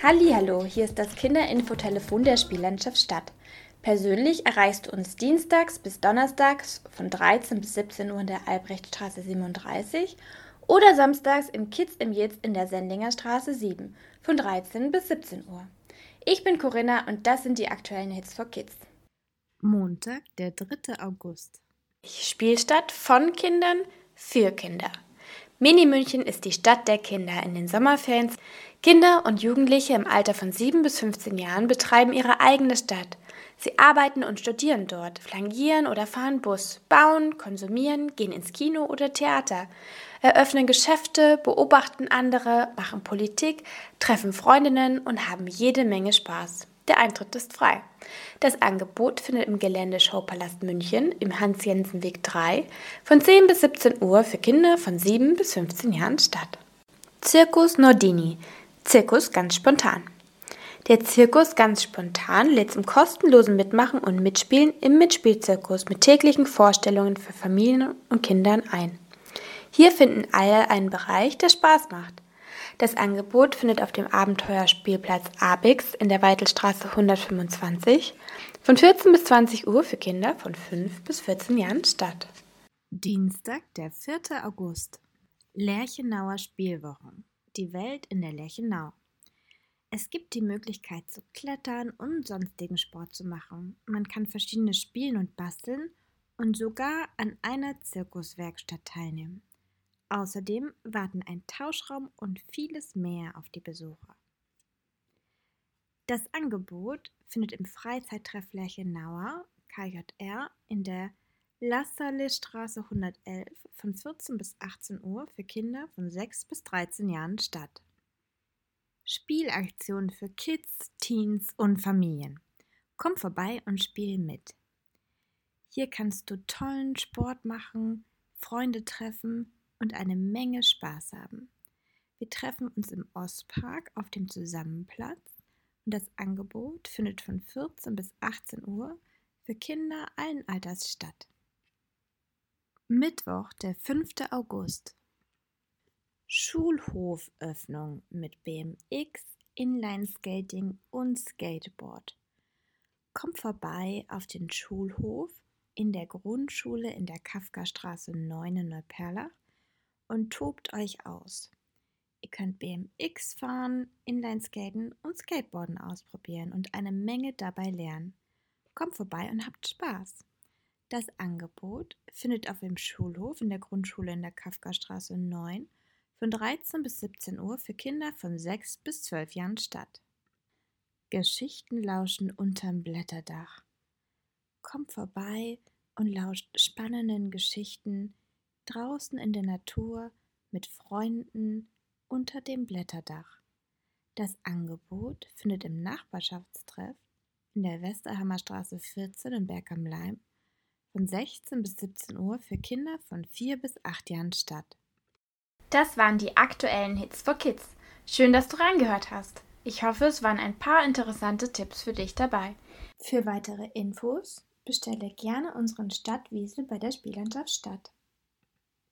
Hallihallo, hier ist das Kinderinfotelefon der Spiellandschaft Stadt. Persönlich erreichst du uns dienstags bis donnerstags von 13 bis 17 Uhr in der Albrechtstraße 37 oder samstags im Kids im Jetzt in der Sendlinger Straße 7 von 13 bis 17 Uhr. Ich bin Corinna und das sind die aktuellen Hits for Kids. Montag, der 3. August. Spielstadt von Kindern für Kinder. Mini-München ist die Stadt der Kinder. In den Sommerferien Kinder und Jugendliche im Alter von 7 bis 15 Jahren betreiben ihre eigene Stadt. Sie arbeiten und studieren dort, flankieren oder fahren Bus, bauen, konsumieren, gehen ins Kino oder Theater, eröffnen Geschäfte, beobachten andere, machen Politik, treffen Freundinnen und haben jede Menge Spaß. Der Eintritt ist frei. Das Angebot findet im Gelände Showpalast München im Hans-Jensen-Weg 3 von 10 bis 17 Uhr für Kinder von 7 bis 15 Jahren statt. Circus Nordini. Zirkus ganz spontan. Der Zirkus ganz spontan lädt zum kostenlosen Mitmachen und Mitspielen im Mitspielzirkus mit täglichen Vorstellungen für Familien und Kindern ein. Hier finden alle einen Bereich, der Spaß macht. Das Angebot findet auf dem Abenteuerspielplatz Abix in der Weitelstraße 125 von 14 bis 20 Uhr für Kinder von 5 bis 14 Jahren statt. Dienstag, der 4. August. Lerchenauer Spielwochen. Die Welt in der Lerchenau. Es gibt die Möglichkeit zu klettern und sonstigen Sport zu machen. Man kann verschiedene spielen und basteln und sogar an einer Zirkuswerkstatt teilnehmen. Außerdem warten ein Tauschraum und vieles mehr auf die Besucher. Das Angebot findet im Freizeittreff Lerchenauer KJR in der Lasserlestraße 111 von 14 bis 18 Uhr für Kinder von 6 bis 13 Jahren statt. Spielaktionen für Kids, Teens und Familien. Komm vorbei und spiel mit. Hier kannst du tollen Sport machen, Freunde treffen und eine Menge Spaß haben. Wir treffen uns im Ostpark auf dem Zusammenplatz und das Angebot findet von 14 bis 18 Uhr für Kinder allen Alters statt. Mittwoch, der 5. August. Schulhoföffnung mit BMX, Inlineskating und Skateboard. Kommt vorbei auf den Schulhof in der Grundschule in der Kafkastraße 9 in Neuperlach und tobt euch aus. Ihr könnt BMX fahren, Inlineskaten und Skateboarden ausprobieren und eine Menge dabei lernen. Kommt vorbei und habt Spaß. Das Angebot findet auf dem Schulhof in der Grundschule in der Kafkastraße 9 von 13 bis 17 Uhr für Kinder von 6 bis 12 Jahren statt. Geschichten lauschen unterm Blätterdach. Kommt vorbei und lauscht spannenden Geschichten draußen in der Natur mit Freunden unter dem Blätterdach. Das Angebot findet im Nachbarschaftstreff in der Westerhammer Straße 14 in Berg am Laim von 16 bis 17 Uhr für Kinder von 4 bis 8 Jahren statt. Das waren die aktuellen Hits for Kids. Schön, dass du reingehört hast. Ich hoffe, es waren ein paar interessante Tipps für dich dabei. Für weitere Infos bestelle gerne unseren Stadtwiesel bei der Spiellandschaft Stadt.